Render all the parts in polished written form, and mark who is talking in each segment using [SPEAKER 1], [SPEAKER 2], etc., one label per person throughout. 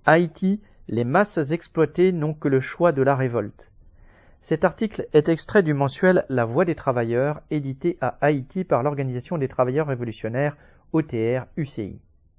[SPEAKER 1] Haïti, les masses exploitées n'ont que le choix de la révolte. Cet article est extrait du mensuel La Voix des travailleurs, édité à Haïti par l'Organisation des travailleurs révolutionnaires, OTR-UCI.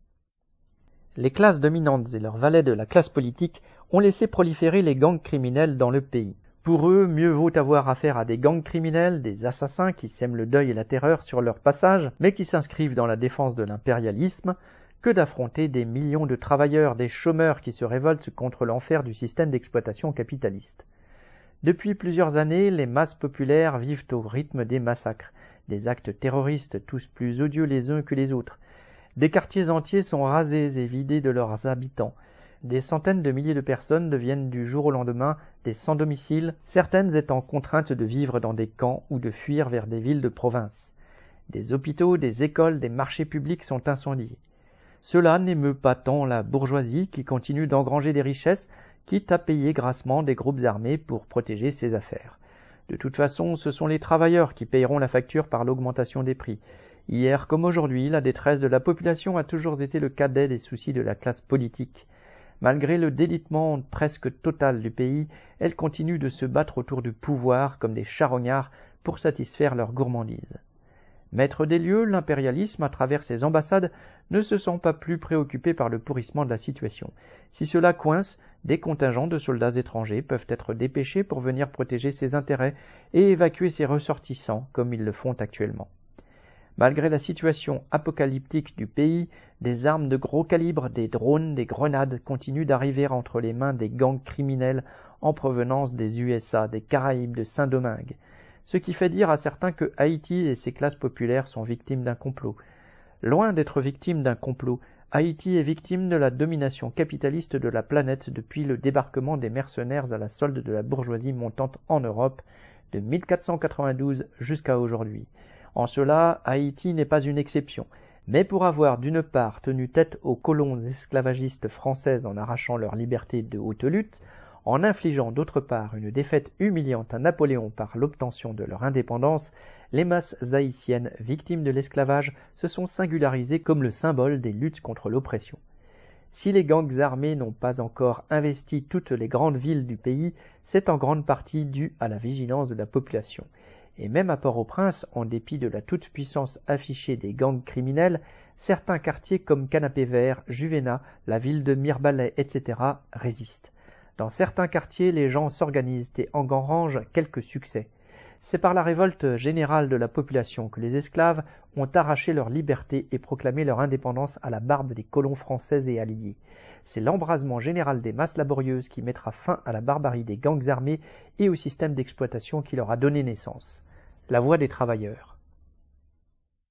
[SPEAKER 1] Les classes dominantes et leurs valets de la classe politique ont laissé proliférer les gangs criminels dans le pays. Pour eux, mieux vaut avoir affaire à des gangs criminels, des assassins qui sèment le deuil et la terreur sur leur passage, mais qui s'inscrivent dans la défense de l'impérialisme, que d'affronter des millions de travailleurs, des chômeurs qui se révoltent contre l'enfer du système d'exploitation capitaliste. Depuis plusieurs années, les masses populaires vivent au rythme des massacres, des actes terroristes tous plus odieux les uns que les autres. Des quartiers entiers sont rasés et vidés de leurs habitants. Des centaines de milliers de personnes deviennent du jour au lendemain des sans-domicile, certaines étant contraintes de vivre dans des camps ou de fuir vers des villes de province. Des hôpitaux, des écoles, des marchés publics sont incendiés. Cela n'émeut pas tant la bourgeoisie qui continue d'engranger des richesses, quitte à payer grassement des groupes armés pour protéger ses affaires. De toute façon, ce sont les travailleurs qui payeront la facture par l'augmentation des prix. Hier comme aujourd'hui, la détresse de la population a toujours été le cadet des soucis de la classe politique. Malgré le délitement presque total du pays, elle continue de se battre autour du pouvoir comme des charognards pour satisfaire leur gourmandise. Maître des lieux, l'impérialisme, à travers ses ambassades, ne se sent pas plus préoccupé par le pourrissement de la situation. Si cela coince, des contingents de soldats étrangers peuvent être dépêchés pour venir protéger ses intérêts et évacuer ses ressortissants, comme ils le font actuellement. Malgré la situation apocalyptique du pays, des armes de gros calibre, des drones, des grenades continuent d'arriver entre les mains des gangs criminels en provenance des USA, des Caraïbes, de Saint-Domingue. Ce qui fait dire à certains que Haïti et ses classes populaires sont victimes d'un complot. Loin d'être victime d'un complot, Haïti est victime de la domination capitaliste de la planète depuis le débarquement des mercenaires à la solde de la bourgeoisie montante en Europe de 1492 jusqu'à aujourd'hui. En cela, Haïti n'est pas une exception. Mais pour avoir d'une part tenu tête aux colons esclavagistes français en arrachant leur liberté de haute lutte, en infligeant d'autre part une défaite humiliante à Napoléon par l'obtention de leur indépendance, les masses haïtiennes victimes de l'esclavage se sont singularisées comme le symbole des luttes contre l'oppression. Si les gangs armés n'ont pas encore investi toutes les grandes villes du pays, c'est en grande partie dû à la vigilance de la population. Et même à Port-au-Prince, en dépit de la toute-puissance affichée des gangs criminels, certains quartiers comme Canapé-Vert, Juvénat, la ville de Mirebalais, etc. résistent. Dans certains quartiers, les gens s'organisent et engrangent quelques succès. C'est par la révolte générale de la population que les esclaves ont arraché leur liberté et proclamé leur indépendance à la barbe des colons français et alliés. C'est l'embrasement général des masses laborieuses qui mettra fin à la barbarie des gangs armés et au système d'exploitation qui leur a donné naissance. La Voix des travailleurs.